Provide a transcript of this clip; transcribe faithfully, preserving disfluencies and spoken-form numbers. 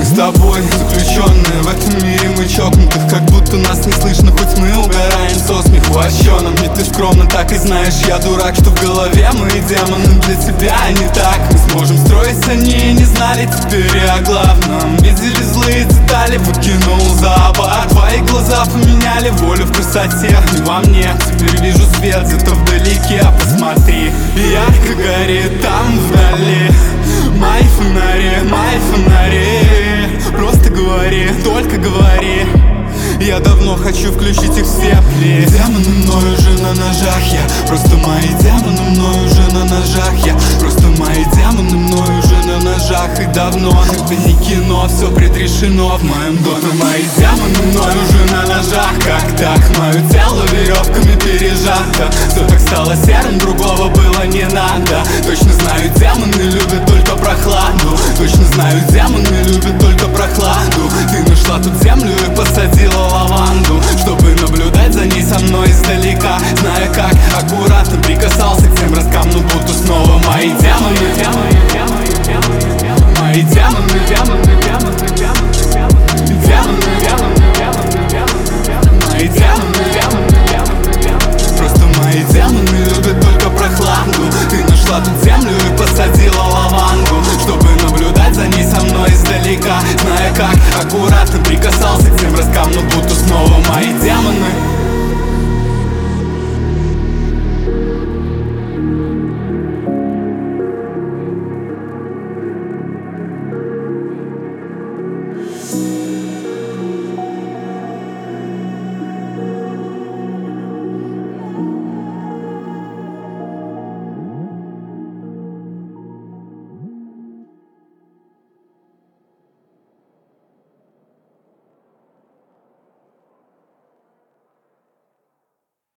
Мы с тобой заключенные в этом мире, мы чокнутых, как будто нас не слышно, хоть мы угораем со смеху. А чё нам? Ведь ты скромно так и знаешь, я дурак, что в голове мы демоны для тебя, а не так. Мы сможем строить, они не знали теперь и о главном. Видели злые детали, выкинул зоопарк. Твои глаза поменяли волю в красоте, не во мне. Теперь вижу свет где-то вдалеке, посмотри. Ярко горит там вдали мои фонари, мои фонари. Просто говори, только говори. Я давно хочу включить их все, плиз. Демоны мною уже на ножах, я просто мои демоны мною уже на ножах, я просто мои демоны мною уже на ножах. И давно это не кино, все предрешено в моем доме. Мои демоны мною уже на ножах, как так? Мое тело веревками пережато, все так стало серым, другого было не надо. Точно знаю, демоны любят только прохладу, точно знаю, демоны любят только прохладу. Ты нашла тут землю и посадила лаванду, чтобы наблюдать за ней со мной издалека.